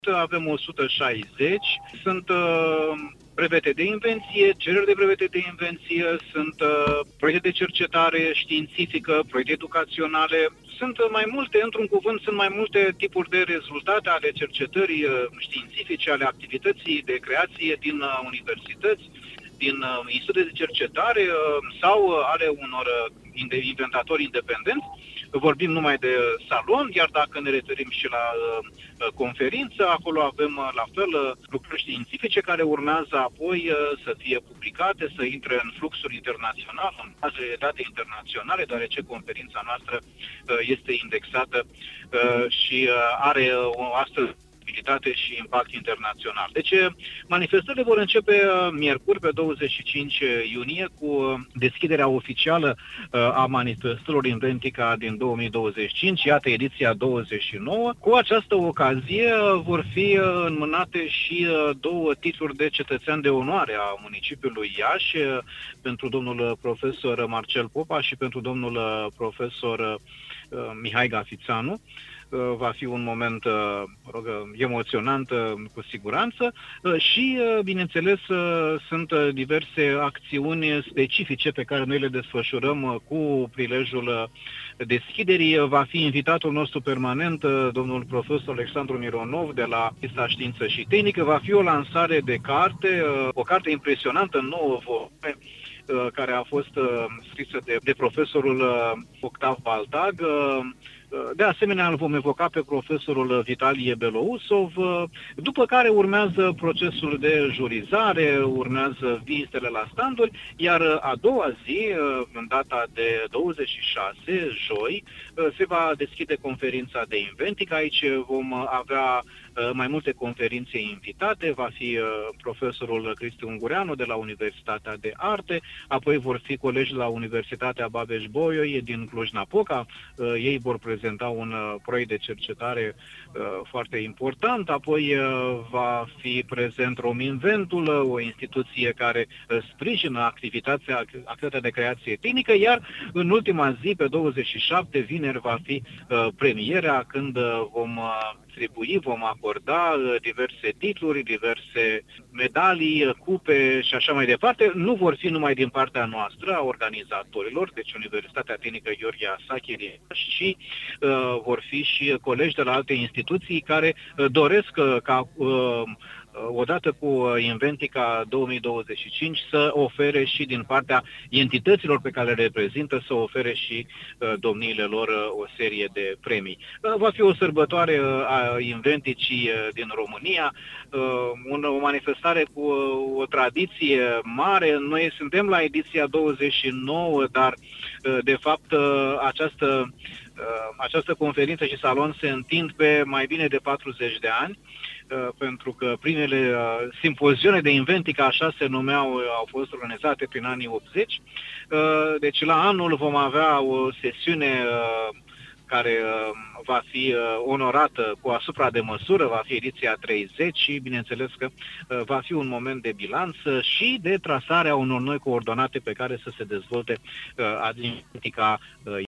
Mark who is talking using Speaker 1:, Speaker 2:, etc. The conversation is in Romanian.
Speaker 1: avem 160, sunt brevete de invenție, cereri de brevete de invenție, sunt proiecte de cercetare științifică, proiecte educaționale, sunt mai multe, într-un cuvânt, sunt mai multe tipuri de rezultate ale cercetării științifice, ale activității de creație din universități, din institute de cercetare sau ale unor inventatori independenți. Vorbim numai de salon, iar dacă ne referim și la conferință, acolo avem la fel lucruri științifice care urmează apoi să fie publicate, să intre în fluxuri internaționale, în baze de date internaționale, deoarece conferința noastră este indexată și are o astfel și impact internațional. Deci manifestările vor începe miercuri, pe 25 iunie, cu deschiderea oficială a manifestărilor Inventica din 2025, iată ediția 29. Cu această ocazie vor fi înmânate și două titluri de cetățean de onoare a municipiului Iași, pentru domnul profesor Marcel Popa și pentru domnul profesor Mihai Gafițanu. Va fi un moment emoționant cu siguranță și, bineînțeles, sunt diverse acțiuni specifice pe care noi le desfășurăm cu prilejul deschiderii. Va fi invitatul nostru permanent, domnul profesor Alexandru Mironov, de la Pista Știință și Tehnică. Va fi o lansare de carte, o carte impresionantă, 9 volume, care a fost scrisă de profesorul Octav Baltag. De asemenea, îl vom evoca pe profesorul Vitalie Belousov, după care urmează procesul de jurizare, urmează vizitele la standuri, iar a doua zi, în data de 26, joi, se va deschide conferința de Inventica. Aici vom avea mai multe conferințe invitate, va fi profesorul Cristi Ungureanu de la Universitatea de Arte, apoi vor fi colegi la Universitatea Babeș-Bolyai din Cluj-Napoca, ei vor prezenta un proiect de cercetare foarte important, apoi va fi prezent Rominventul, o instituție care sprijină activitatea de creație tehnică, iar în ultima zi, pe 27, vineri, va fi premiera, când vom acorda diverse titluri, diverse medalii, cupe și așa mai departe. Nu vor fi numai din partea noastră, a organizatorilor, deci Universitatea Tehnică Gheorghe Asache, și vor fi și colegi de la alte instituții care doresc ca odată cu Inventica 2025 să ofere și din partea entităților pe care le reprezintă, să ofere și domniile lor o serie de premii. Va fi o sărbătoare a Inventicii din România, o manifestare cu o tradiție mare. Noi suntem la ediția 29, dar de fapt această conferință și salon se întind pe mai bine de 40 de ani, pentru că primele simpozioane de Inventica, așa se numeau, au fost organizate prin anii 80. Deci la anul vom avea o sesiune care va fi onorată cu asupra de măsură, va fi ediția 30 și bineînțeles că va fi un moment de bilanț și de trasarea unor noi coordonate pe care să se dezvolte Inventica